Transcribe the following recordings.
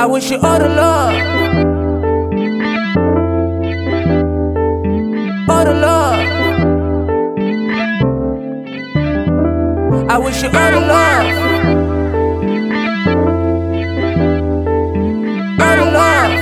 I wish you all the love. All the love. I wish you all the love. All the love.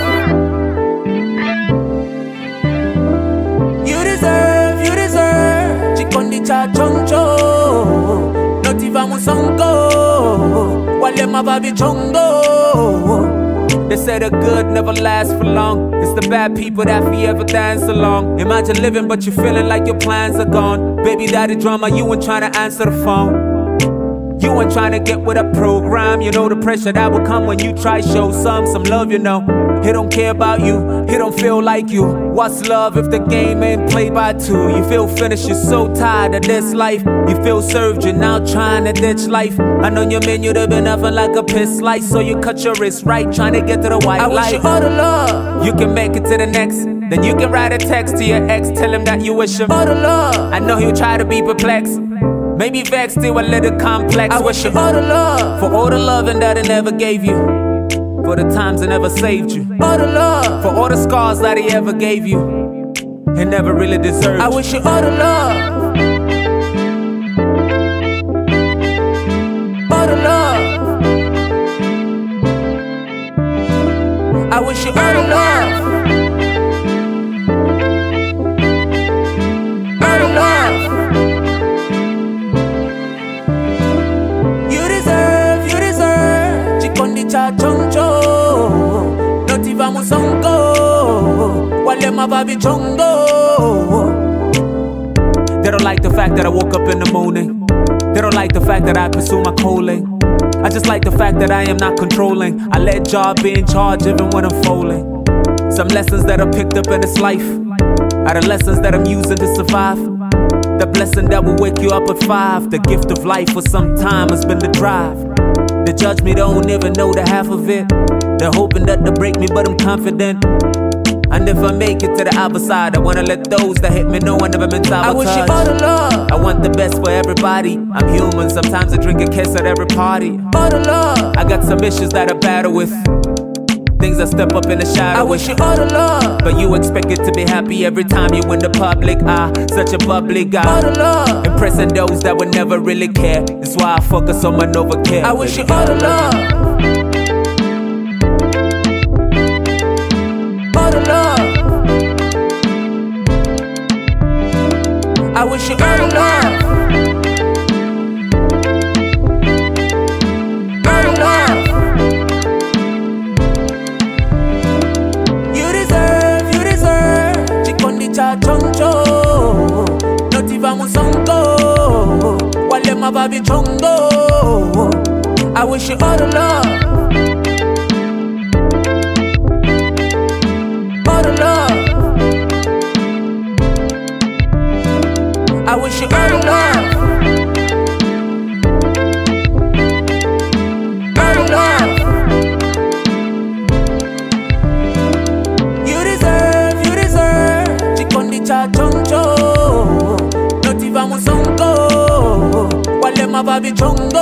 You deserve. Chikondi cha choncho. Notiva musongo. Wale mababi chongo. They say the good never lasts for long. It's the bad people that forever dance along. Imagine living but you feeling like your plans are gone. Baby daddy drama, you ain't trying to answer the phone. You ain't trying to get with a program. You know the pressure that will come when you try show some love, you know. He don't care about you, he don't feel like you. What's love if the game ain't played by two? You feel finished, you're so tired of this life. You feel served, you're now trying to ditch life. I know your man, you'd have been nothing like a piss slice. So you cut your wrist right, trying to get to the white light. I wish you all the love. You can make it to the next. Then you can write a text to your ex, tell him that you wish him all the love. I know he'll try to be perplexed, maybe vexed, still a little complex. I wish you all the love. For all the loving that he never gave you, for the times he never saved you, all the love. For all the scars that he ever gave you, he never really deserved. I wish you all the love. All the love. I wish you all the love. All the love. You deserve. Chikondi cha choncho. Notiva musongo. Wale mababi chongo. They don't like the fact that I woke up in the morning. They don't like the fact that I pursue my calling. I just like the fact that I am not controlling. I let God be in charge even when I'm falling. Some lessons that I picked up in this life are the lessons that I'm using to survive. The blessing that will wake you up at 5. The gift of life for some time has been the drive. They judge me, don't even know the half of it. They're hoping that they break me, but I'm confident. And if I make it to the other side, I wanna let those that hit me know I never meant sabotage. I wish you all the love. I want the best for everybody. I'm human, sometimes I drink a kiss at every party. All the love. I got some issues that I battle with, things I step up in the shadow. I wish you all the love. But you expect it to be happy every time you in the public. Such a bubbly guy. All the love. Impressing those that would never really care. That's why I focus on my Nova Care. I wish you all the love. All the love. I wish you all the love. All the love. You deserve. Chikondi cha choncho. Notiva musongo. Wale mababi chongo. I wish you all the love. All the love. I wish you all the love. All the love. You deserve. Chikondi cha choncho. Notiva musongo. Wale mababi chongo.